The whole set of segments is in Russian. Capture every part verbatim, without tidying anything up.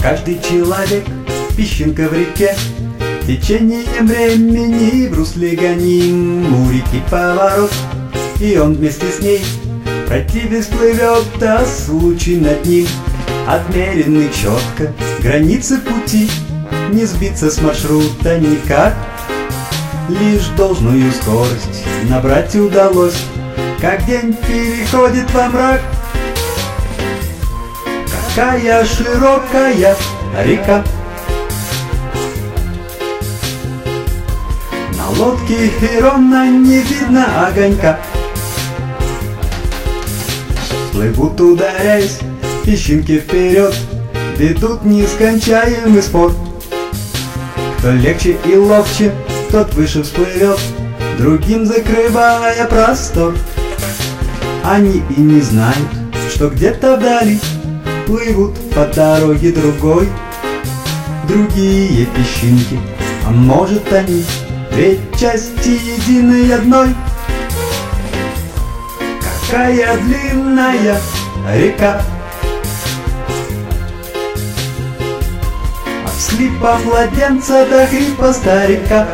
Каждый человек — песчинка в реке, течением времени в русле гоним. У реки поворот, и он вместе с ней пройти всплывет, а случай над ним отмеренный четко. Границы пути не сбиться с маршрута никак, лишь должную скорость набрать удалось, как день переходит во мрак. Какая широкая река, на лодке ровно не видно огонька. Плывут, ударяясь, песчинки вперед, ведут нескончаемый спор. Кто легче и ловче, тот выше всплывет, другим закрывая простор. Они и не знают, что где-то вдали плывут по дороге другой другие песчинки, а может они ведь части единой одной. Какая длинная река, от слипа младенца до хрипа старика.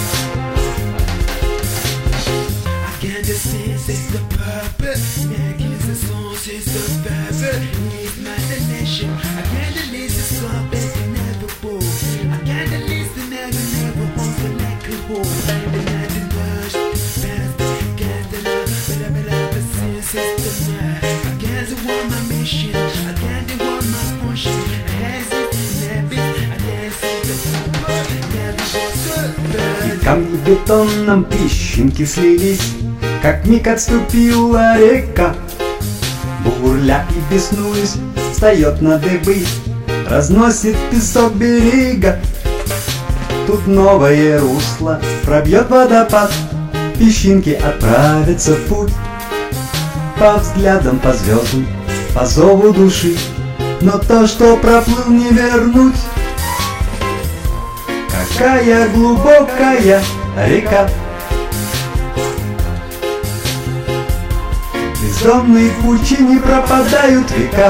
И камни бетонном песчинки слились, как миг отступила река. Бурля и беснуясь встает на дыбы, разносит песок берега. Тут новое русло пробьет водопад, песчинки отправятся в путь, по взглядам, по звездам, по зову души. Но то, что проплыл, не вернуть. Какая глубокая река, в бездонной пучине пропадают века.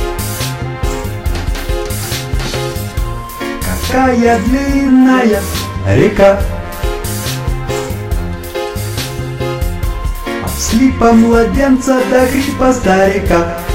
Какая длинная река, от слипа младенца до хрипа старика.